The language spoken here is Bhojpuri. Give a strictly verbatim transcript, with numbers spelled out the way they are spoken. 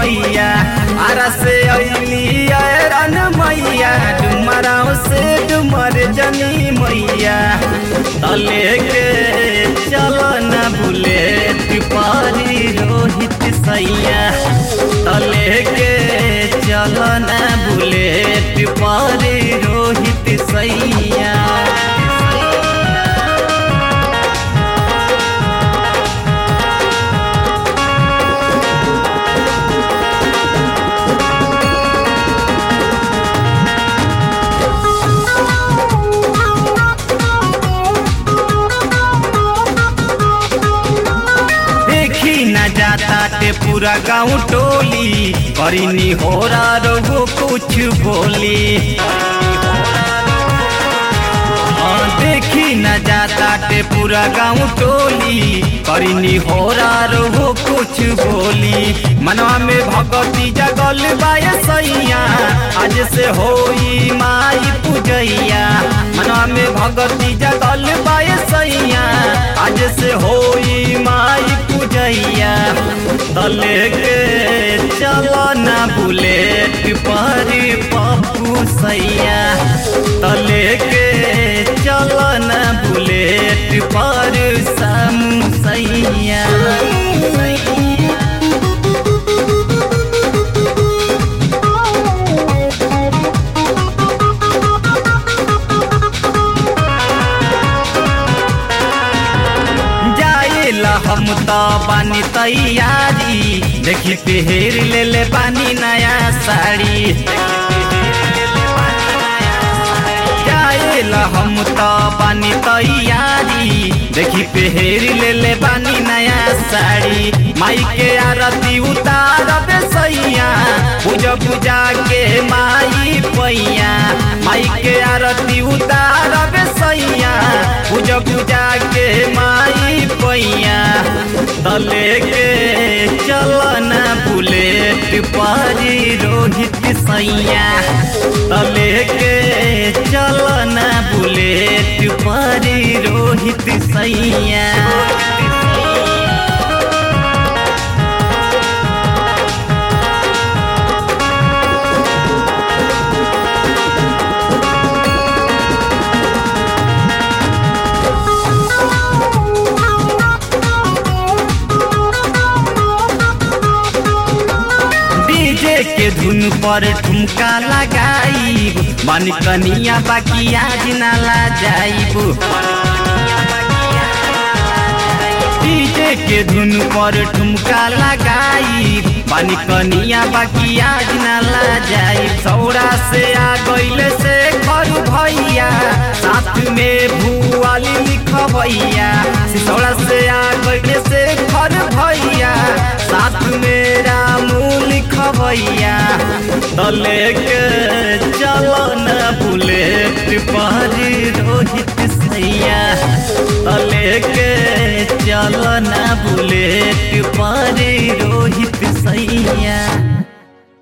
मैया आरा से अली रन मैया डुमराव से डुमर जनी मैया तले के चल न भूले तिपारी रोहित सैया तले के चल न भूले तिपारी रोहित सैया। जाता ते पूरा गाँव टोली करीनी हो रहा रो कुछ बोली देखी न जाता ते पूरा गाँव टोली करीनी हो रहा रो कुछ बोली मनवा में भगवती जगल बाय सैया आज से होई माई पूजैया मनवा में भगवती जगल बाय सैया आज से होई माई पूजैया तले के चल न भूले तिपारी पप्पू सैया तले के चल न भूले तिपारी सामू सैया। हम तो बानी तैयारी देखी पेहर ले ले पानी नया साड़ी जाएला हम तो बानी तैयारी देखी पेहर ले ले पानी नया साड़ी माई के आरती उतार दे सैया पूजा पूजा के माई पैया माई के आरती उतार दे सैया पूजा पूजा के माई पैया तले के चल न भूले तिपारी रोहित सैया तले के चल न भूले तिपारी रोहित सैया। के धुन पर ठुमका लगाई मन कनिया बाकी आज नाला जाइबू डीजे के धुन पर ठुमका लगाई मन कनिया बाकी आज नाला जाई सौरा से आ गईले से घर भैया साथ में भुआली लिखवैया सिसौड़ा से आ गईले से घर भैया साथ में रामू लिखवैया तले के चल न भूले तिपारी रोहित सैया तले के चल न भूले तिपारी रोहित सैया।